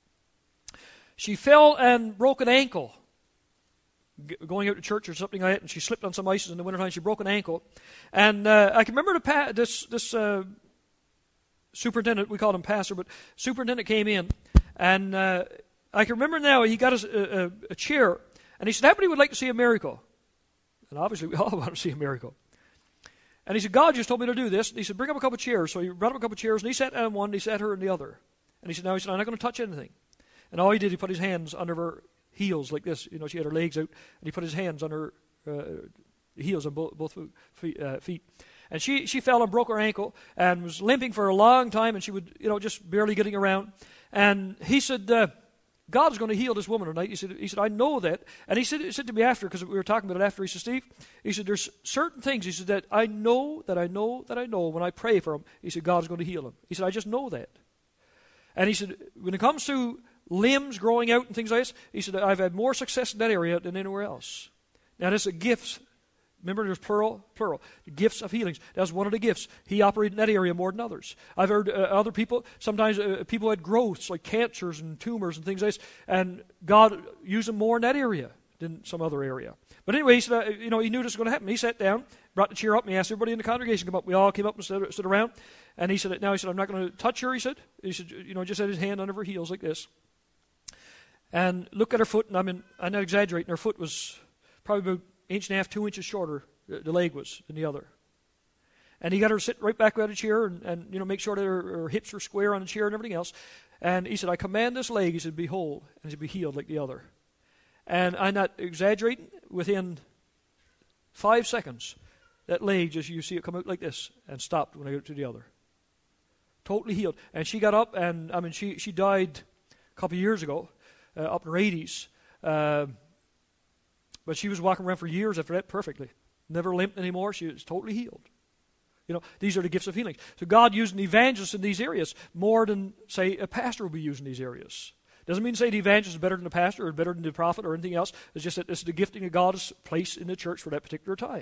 A: She fell and broke an ankle going out to church or something like that, and she slipped on some ices in the wintertime. She broke an ankle. And uh, I can remember the pa- this this uh, superintendent, we called him pastor, but superintendent came in, and uh, I can remember now he got us a, a, a chair, and he said, everybody would like to see a miracle. And obviously we all want to see a miracle. And he said, God just told me to do this. And he said, bring up a couple of chairs. So he brought up a couple of chairs, and he sat on one, and he sat her in the other. And he said, now he said, I'm not going to touch anything. And all he did, he put his hands under her heels like this. You know, she had her legs out, and he put his hands on her uh, heels on both, both feet, uh, feet. And she, she fell and broke her ankle and was limping for a long time, and she would, you know, just barely getting around. And he said, uh, God is going to heal this woman tonight. He said, he said, I know that. And he said, he said to me after, because we were talking about it after, he said, Steve, he said, there's certain things, he said, that I know, that I know, that I know when I pray for him, he said, God is going to heal him. He said, I just know that. And he said, when it comes to limbs growing out and things like this, he said, I've had more success in that area than anywhere else. Now, this is gifts. Remember, there's plural, plural. The gifts of healings. That was one of the gifts. He operated in that area more than others. I've heard uh, other people, sometimes uh, people had growths like cancers and tumors and things like this, and God used them more in that area than some other area. But anyway, he said, uh, you know, he knew this was going to happen. He sat down, brought the chair up, and he asked everybody in the congregation to come up. We all came up and stood, stood around, and he said, now he said, I'm not going to touch her, he said. He said, you know, just had his hand under her heels like this. And look at her foot, and I mean, I'm not exaggerating, her foot was probably about an inch and a half, two inches shorter, the leg was, than the other. And he got her to sit right back out of the chair and, and, you know, make sure that her, her hips were square on the chair and everything else. And he said, I command this leg, he said, be whole, and it be healed like the other. And I'm not exaggerating, within five seconds, that leg, just you see it come out like this, and stopped when I got to the other. Totally healed. And she got up, and, I mean, she, she died a couple of years ago. Uh, up in her eighties. Uh, but she was walking around for years after that perfectly. Never limped anymore. She was totally healed. You know, these are the gifts of healing. So God used an evangelist in these areas more than, say, a pastor will be used in these areas. Doesn't mean to say the evangelist is better than the pastor or better than the prophet or anything else. It's just that this is the gifting that God has placed in the church for that particular time.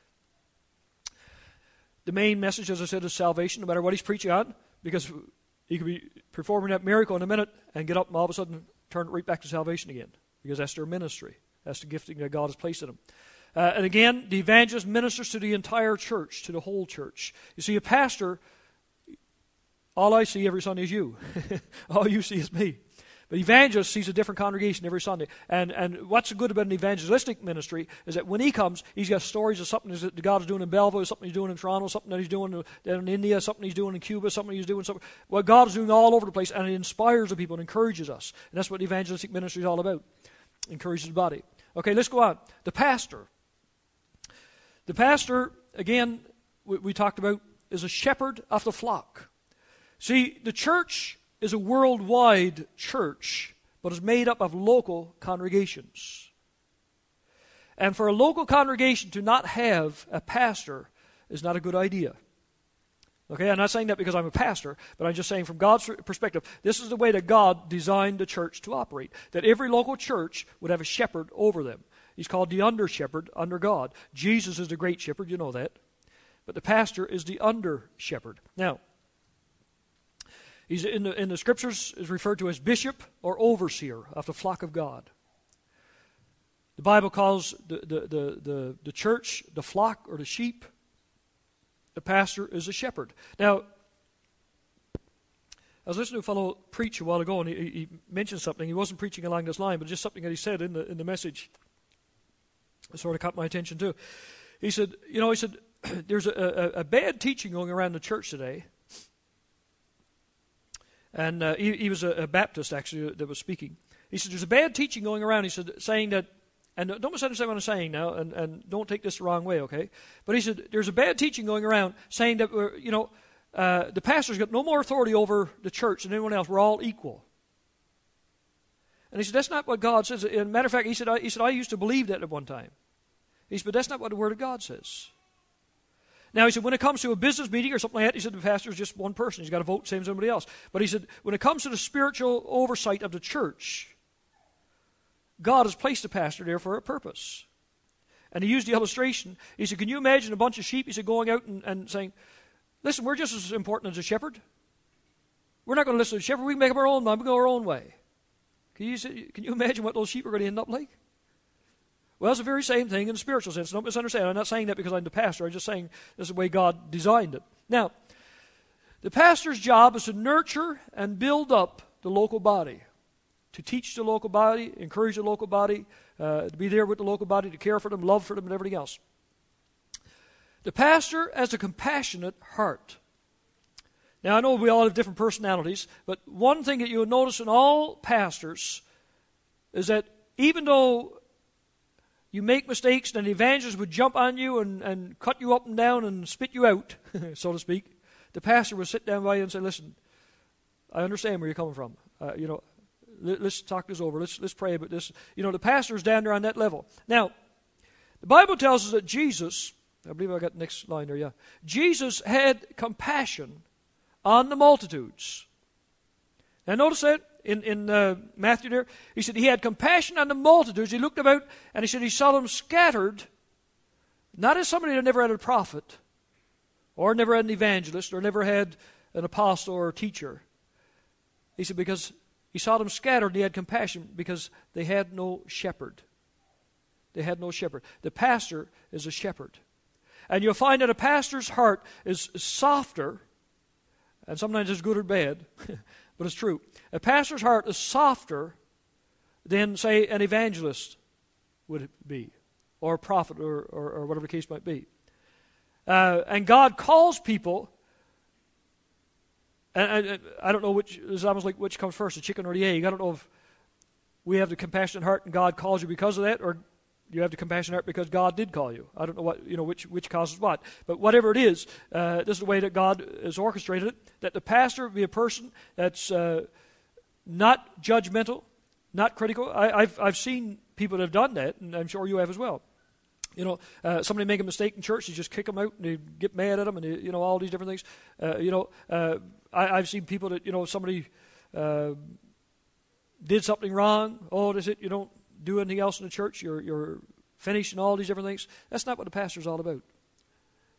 A: The main message, as I said, is salvation, no matter what he's preaching on, because he could be performing that miracle in a minute and get up and all of a sudden turn it right back to salvation again, because that's their ministry. That's the gifting that God has placed in them. Uh, and again, the evangelist ministers to the entire church, to the whole church. You see, a pastor, all I see every Sunday is you. All you see is me. But evangelist sees a different congregation every Sunday. And and what's good about an evangelistic ministry is that when he comes, he's got stories of something that God is doing in Belleville, something he's doing in Toronto, something that he's doing in India, something he's doing in Cuba, something he's doing, something, what God is doing all over the place, and it inspires the people and encourages us. And that's what the evangelistic ministry is all about. Encourages the body. Okay, let's go on. The pastor. The pastor, again, we, we talked about, is a shepherd of the flock. See, the church is a worldwide church, but is made up of local congregations. And for a local congregation to not have a pastor is not a good idea. Okay, I'm not saying that because I'm a pastor, but I'm just saying from God's perspective, this is the way that God designed the church to operate. That every local church would have a shepherd over them. He's called the under-shepherd under God. Jesus is the great shepherd, you know that. But the pastor is the under-shepherd. Now, he's in the, in the scriptures is referred to as bishop or overseer of the flock of God. The Bible calls the, the, the, the, the church the flock or the sheep. The pastor is a shepherd. Now, I was listening to a fellow preach a while ago, and he, he mentioned something. He wasn't preaching along this line, but just something that he said in the in the message. It sort of caught my attention too. He said, you know, he said, there's a, a, a bad teaching going around the church today. And uh, he, he was a, a Baptist, actually, that was speaking. He said, there's a bad teaching going around. He said, saying that, and don't misunderstand what I'm saying now, and, and don't take this the wrong way, okay? But he said, there's a bad teaching going around saying that, we're, you know, uh, the pastor's got no more authority over the church than anyone else. We're all equal. And he said, that's not what God says. As a matter of fact, he said, I, he said, I used to believe that at one time. He said, but that's not what the Word of God says. Now, he said, when it comes to a business meeting or something like that, he said, the pastor is just one person. He's got to vote same as everybody else. But he said, when it comes to the spiritual oversight of the church, God has placed the pastor there for a purpose. And he used the illustration. He said, can you imagine a bunch of sheep, he said, going out and, and saying, listen, we're just as important as a shepherd. We're not going to listen to the shepherd. We can make up our own mind. We go our own way. Can you, can you imagine what those sheep are going to end up like? Well, it's the very same thing in the spiritual sense. Don't misunderstand. I'm not saying that because I'm the pastor. I'm just saying this is the way God designed it. Now, the pastor's job is to nurture and build up the local body, to teach the local body, encourage the local body, uh, to be there with the local body, to care for them, love for them, and everything else. The pastor has a compassionate heart. Now, I know we all have different personalities, but one thing that you'll notice in all pastors is that even though you make mistakes and the evangelist would jump on you and, and cut you up and down and spit you out, so to speak, the pastor would sit down by you and say, listen, I understand where you're coming from. Uh, you know, let, let's talk this over. Let's, let's pray about this. You know, the pastor is down there on that level. Now, the Bible tells us that Jesus, I believe I got the next line there, yeah. Jesus had compassion on the multitudes. Now notice that in, in uh, Matthew there. He said he had compassion on the multitudes. He looked about and he said he saw them scattered, not as somebody that never had a prophet or never had an evangelist or never had an apostle or a teacher. He said because he saw them scattered and he had compassion because they had no shepherd. They had no shepherd. The pastor is a shepherd. And you'll find that a pastor's heart is softer, and sometimes it's good or bad, but it's true. A pastor's heart is softer than, say, an evangelist would be, or a prophet, or, or, or whatever the case might be. Uh, and God calls people, and, and I don't know which, it's almost like which comes first, the chicken or the egg. I don't know if we have the compassionate heart and God calls you because of that, or you have the compassionate heart because God did call you. I don't know what you know which which causes what, but whatever it is, uh, this is the way that God has orchestrated it. That the pastor be a person that's uh, not judgmental, not critical. I, I've I've seen people that have done that, and I'm sure you have as well. You know, uh, somebody make a mistake in church, you just kick them out and they get mad at them, and they, you know all these different things. Uh, you know, uh, I, I've seen people that you know somebody uh, did something wrong. Oh, that's it. You don't do anything else in the church, you're you're finished and all these different things. That's not what the pastor's all about.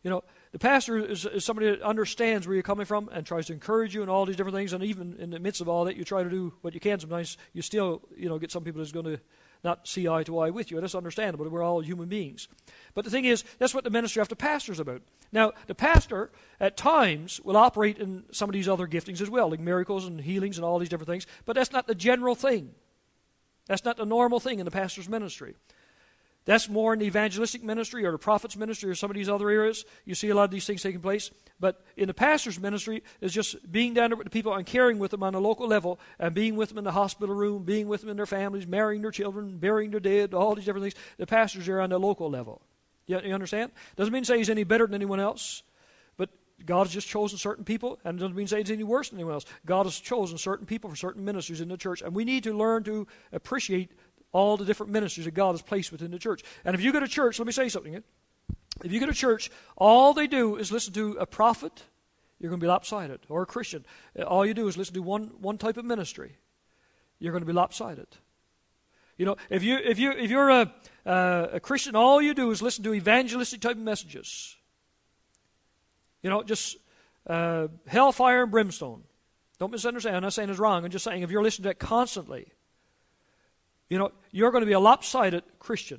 A: You know, the pastor is, is somebody that understands where you're coming from and tries to encourage you and all these different things. And even in the midst of all that, you try to do what you can. Sometimes you still, you know, get some people that's going to not see eye to eye with you. And that's understandable. We're all human beings. But the thing is, that's what the ministry of the pastor is about. Now, the pastor, at times, will operate in some of these other giftings as well, like miracles and healings and all these different things. But that's not the general thing. That's not the normal thing in the pastor's ministry. That's more in the evangelistic ministry or the prophet's ministry or some of these other areas. You see a lot of these things taking place. But in the pastor's ministry is just being down there with the people and caring with them on a local level and being with them in the hospital room, being with them in their families, marrying their children, burying their dead, all these different things. The pastor's there on the local level. You, you understand? Doesn't mean to say he's any better than anyone else. But God has just chosen certain people, and it doesn't mean to say he's any worse than anyone else. God has chosen certain people for certain ministries in the church. And we need to learn to appreciate all the different ministries that God has placed within the church. And if you go to church, let me say something. If you go to church, all they do is listen to a prophet, you're going to be lopsided. Or a Christian. All you do is listen to one, one type of ministry. You're going to be lopsided. You know, if, you, if, you, if you're a, uh, a Christian, all you do is listen to evangelistic type of messages. You know, just uh, hellfire and brimstone. Don't misunderstand. I'm not saying it's wrong. I'm just saying if you're listening to that constantly, you know, you're going to be a lopsided Christian.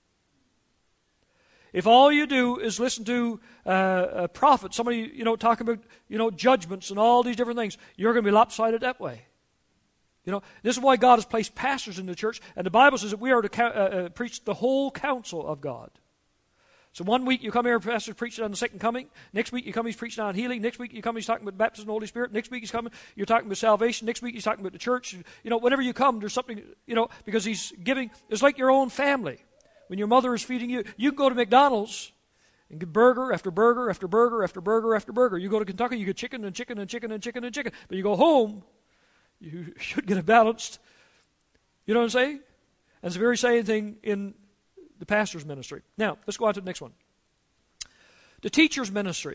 A: If all you do is listen to uh, a prophet, somebody, you know, talking about, you know, judgments and all these different things, you're going to be lopsided that way. You know, this is why God has placed pastors in the church, and the Bible says that we are to uh, uh, preach the whole counsel of God. So one week you come here, pastor's preaching on the second coming. Next week you come, he's preaching on healing. Next week you come, he's talking about baptism of the Holy Spirit. Next week he's coming, you're talking about salvation. Next week he's talking about the church. You know, whenever you come, there's something, you know, because he's giving, it's like your own family. When your mother is feeding you, you can go to McDonald's and get burger after burger after burger after burger after burger. You go to Kentucky, you get chicken and chicken and chicken and chicken and chicken. But you go home, you should get it balanced. You know what I'm saying? And it's the very same thing in the pastor's ministry. Now, let's go on to the next one. The teacher's ministry.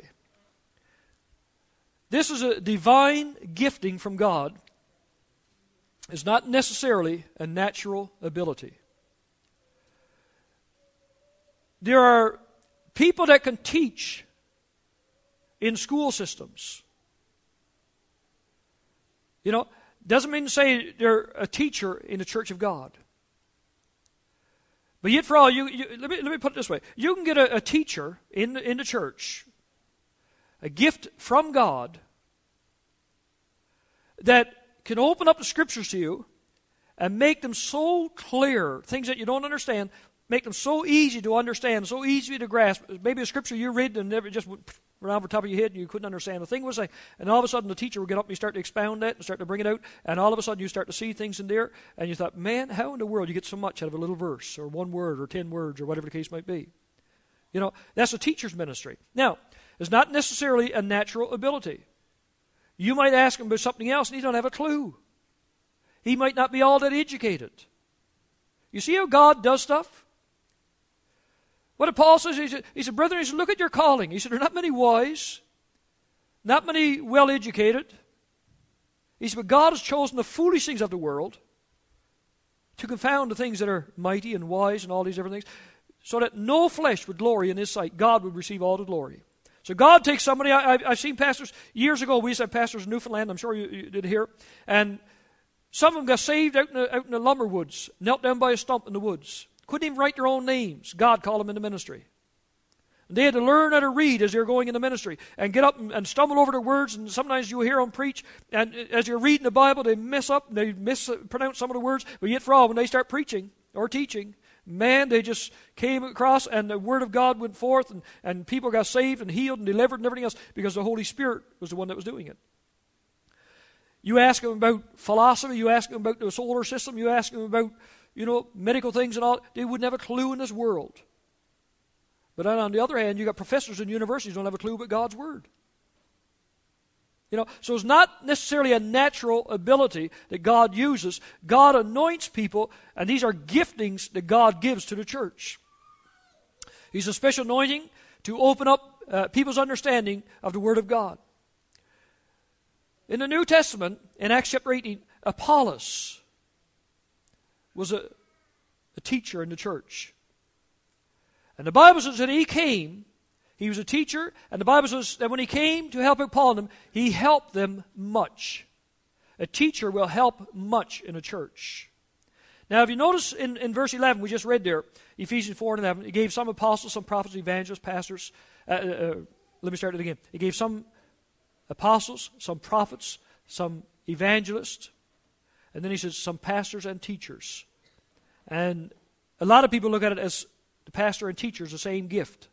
A: This is a divine gifting from God. It's not necessarily a natural ability. There are people that can teach in school systems. You know, doesn't mean to say they're a teacher in the church of God. But yet for all, you, you, let, me, let me put it this way. You can get a, a teacher in the, in the church, a gift from God, that can open up the Scriptures to you and make them so clear, things that you don't understand, make them so easy to understand, so easy to grasp. Maybe a Scripture you read and never just went around the top of your head and you couldn't understand the thing was like, and all of a sudden the teacher would get up and you start to expound that and start to bring it out, and all of a sudden you start to see things in there, and you thought, man, how in the world you get so much out of a little verse or one word or ten words or whatever the case might be? You know, that's a teacher's ministry. Now, it's not necessarily a natural ability. You might ask him about something else and he don't have a clue. He might not be all that educated. You see how God does stuff? What did Paul says? He said, he said, brethren, he said, look at your calling. He said, there are not many wise, not many well-educated. He said, but God has chosen the foolish things of the world to confound the things that are mighty and wise and all these different things, so that no flesh would glory in his sight. God would receive all the glory. So God takes somebody, I, I, I've seen pastors, years ago, we used to have pastors in Newfoundland, I'm sure you, you did hear, and some of them got saved out in, the, out in the lumber woods, knelt down by a stump in the woods. Couldn't even write their own names. God called them into ministry. And they had to learn how to read as they were going into ministry and get up and, and stumble over the words, and sometimes you hear them preach, and as you're reading the Bible, they mess up, and they mispronounce some of the words, but yet for all, when they start preaching or teaching, man, they just came across, and the Word of God went forth, and, and people got saved and healed and delivered and everything else because the Holy Spirit was the one that was doing it. You ask them about philosophy, you ask them about the solar system, you ask them about, you know, medical things and all, they wouldn't have a clue in this world. But then on the other hand, you got professors in universities who don't have a clue about God's Word. You know, so it's not necessarily a natural ability that God uses. God anoints people, and these are giftings that God gives to the church. He's a special anointing to open up uh, people's understanding of the Word of God. In the New Testament, in Acts chapter eighteen, Apollos was a, a teacher in the church. And the Bible says that he came, He was a teacher, and the Bible says that when he came to help Paul and them, he helped them much. A teacher will help much in a church. Now, if you notice in, in verse eleven, we just read there, Ephesians four and eleven, he gave some apostles, some prophets, evangelists, pastors. Uh, uh, let me start it again. He gave some apostles, some prophets, some evangelists, and then he says some pastors and teachers. And a lot of people look at it as the pastor and teacher is the same gift.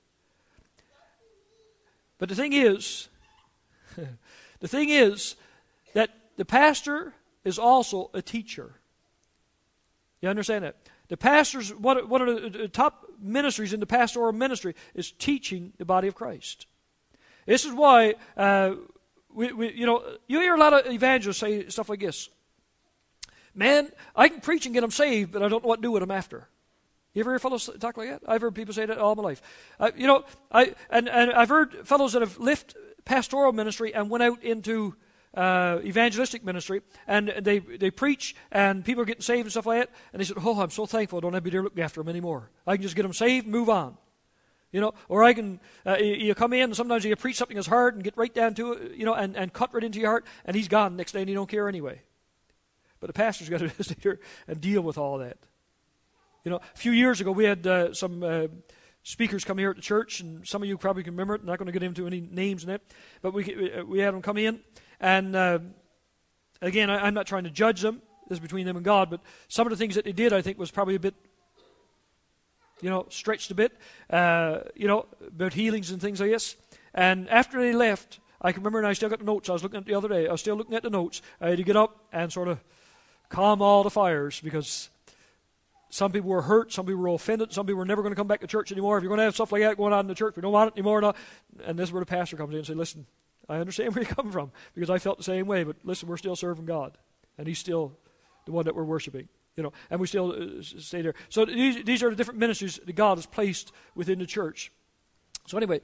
A: But the thing is, the thing is that the pastor is also a teacher. You understand that? The pastors, one, one of the top ministries in the pastoral ministry is teaching the body of Christ. This is why, uh, we, we, you know, you hear a lot of evangelists say stuff like this. Man, I can preach and get them saved, but I don't know what to do with them after. You ever hear fellows talk like that? I've heard people say that all my life. Uh, you know, I and, and I've heard fellows that have left pastoral ministry and went out into uh, evangelistic ministry, and they they preach, and people are getting saved and stuff like that, and they said, oh, I'm so thankful I don't have to be there looking after them anymore. I can just get them saved and move on. You know, or I can, uh, you, you come in, and sometimes you preach something that's hard and get right down to it, you know, and, and cut right into your heart, and he's gone the next day, and you don't care anyway. But the pastor's got to sit here and deal with all that. You know, a few years ago, we had uh, some uh, speakers come here at the church, and some of you probably can remember it. I'm not going to get into any names in it, but we we had them come in, and uh, again, I, I'm not trying to judge them. This is between them and God, but some of the things that they did, I think, was probably a bit, you know, stretched a bit, uh, you know, about healings and things like this. And after they left, I can remember, and I still got the notes. I was looking at the other day. I was still looking at the notes. I had to get up and sort of calm all the fires, because some people were hurt, some people were offended, some people were never going to come back to church anymore. If you're going to have stuff like that going on in the church, we don't want it anymore. No. And this is where the pastor comes in and says, listen, I understand where you're coming from, because I felt the same way, but listen, we're still serving God, and he's still the one that we're worshiping, you know, and we still uh, stay there. So these, these are the different ministries that God has placed within the church. So anyway,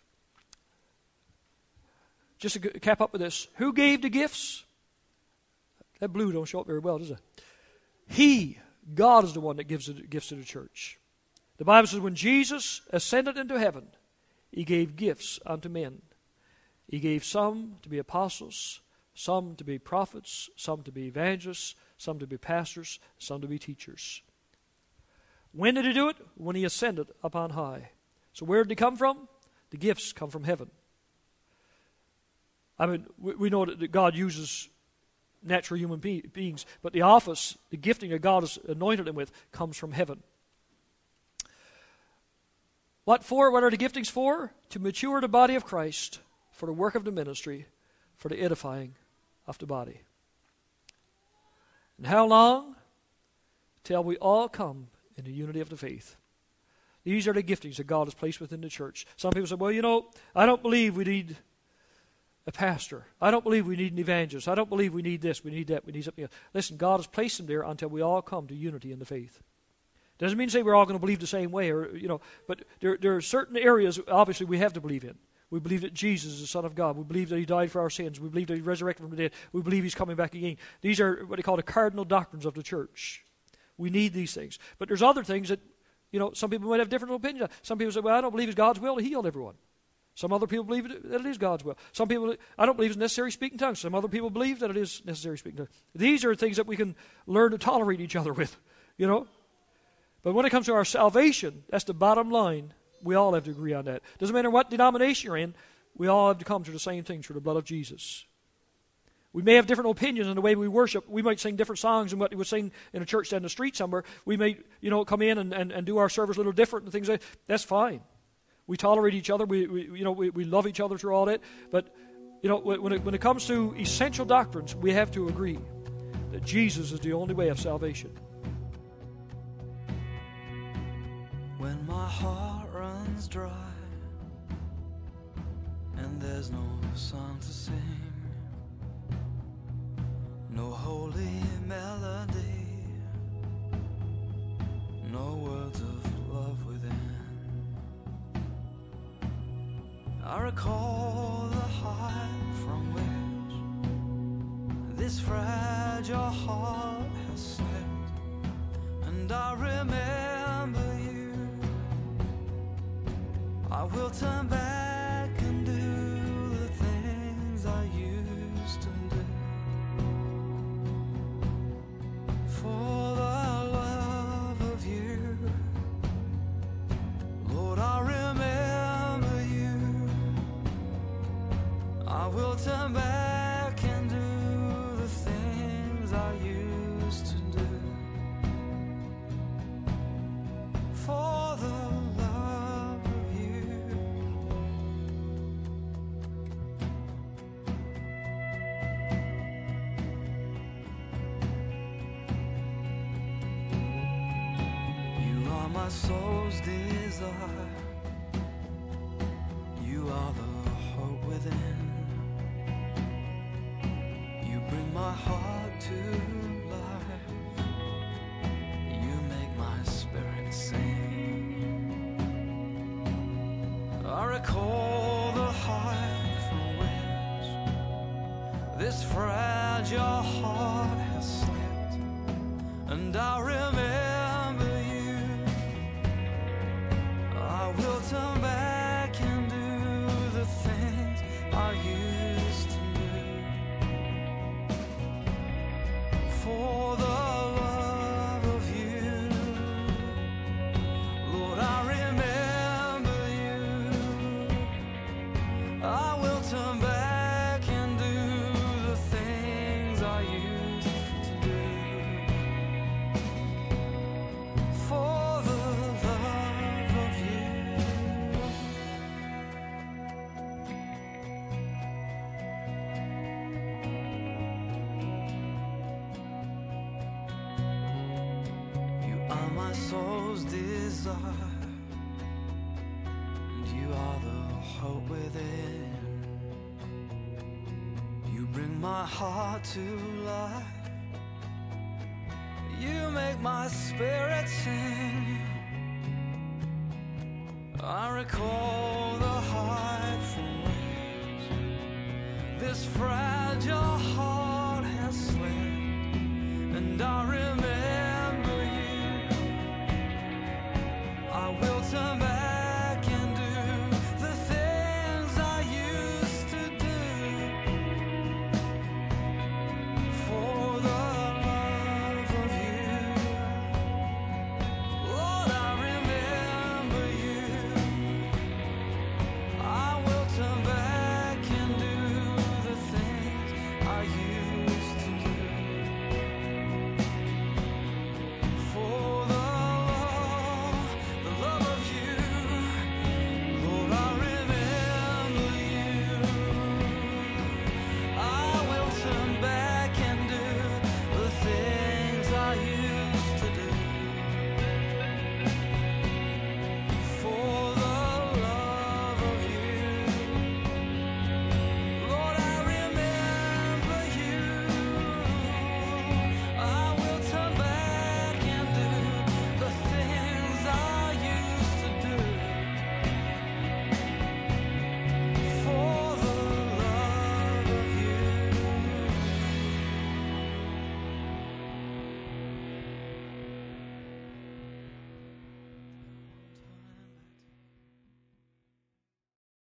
A: just to cap up with this, who gave the gifts? That blue don't show up very well, does it? He, God, is the one that gives the gifts to the church. The Bible says when Jesus ascended into heaven, he gave gifts unto men. He gave some to be apostles, some to be prophets, some to be evangelists, some to be pastors, some to be teachers. When did he do it? When he ascended up on high. So where did they come from? The gifts come from heaven. I mean, we, we know that God uses natural human be- beings, but the office, the gifting that God has anointed them with, comes from heaven. What for? What are the giftings for? To mature the body of Christ, for the work of the ministry, for the edifying of the body. And how long? Till we all come in the unity of the faith. These are the giftings that God has placed within the church. Some people say, well, you know, I don't believe we need a pastor. I don't believe we need an evangelist. I don't believe we need this, we need that, we need something else. Listen, God has placed them there until we all come to unity in the faith. Doesn't mean to say we're all going to believe the same way, or you know, but there, there are certain areas, obviously, we have to believe in. We believe that Jesus is the Son of God. We believe that he died for our sins. We believe that he resurrected from the dead. We believe he's coming back again. These are what they call the cardinal doctrines of the church. We need these things. But there's other things that, you know, some people might have different opinions on. Some people say, well, I don't believe it's God's will to heal everyone. Some other people believe that it is God's will. Some people, I don't believe it's necessary to speak in tongues. Some other people believe that it is necessary to speak in tongues. These are things that we can learn to tolerate each other with, you know. But when it comes to our salvation, that's the bottom line. We all have to agree on that. Doesn't matter what denomination you're in, we all have to come to the same thing through the blood of Jesus. We may have different opinions on the way we worship. We might sing different songs than what we would sing in a church down the street somewhere. We may, you know, come in and, and, and do our service a little different and things like that. That's fine. We tolerate each other. We, we you know, we, we love each other through all that. But, you know, when it, when it comes to essential doctrines, we have to agree that Jesus is the only way of salvation.
B: When my heart runs dry and there's no song to sing, no holy melody, no words of love within, I recall the height from which this fragile heart has slipped, and I remember you. I will turn back I will turn back and do the things I used to do for the love of you. You are my soul's desire. You are the hope within. You bring my heart to life. You make my spirit sing. I recall the height from which this fragile heart has slept, and I remember you. I will turn back and do the things I used to do for the love of you. Lord, I remember you. I will turn back and do the things I used to do for the love of you. You are my soul's desire, and you are the hope within. You bring my heart to life. You make my spirit sing. I recall the height from which this fragile heart has slid, and I remember